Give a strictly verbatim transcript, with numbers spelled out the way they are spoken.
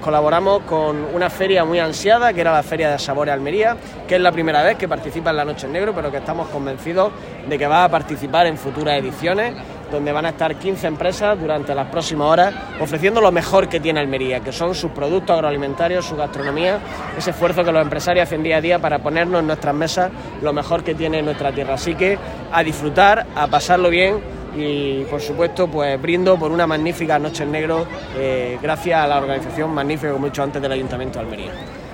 colaboramos con una feria muy ansiada, que era la Feria de Sabores Almería, que es la primera vez que participa en la Noche en Negro, pero que estamos convencidos de que va a participar en futuras ediciones, donde van a estar quince empresas durante las próximas horas ofreciendo lo mejor que tiene Almería, que son sus productos agroalimentarios, su gastronomía, ese esfuerzo que los empresarios hacen día a día para ponernos en nuestras mesas lo mejor que tiene nuestra tierra. Así que a disfrutar, a pasarlo bien y, por supuesto, pues brindo por una magnífica Noche en Negro, eh, gracias a la organización magnífica, como he dicho antes, del Ayuntamiento de Almería.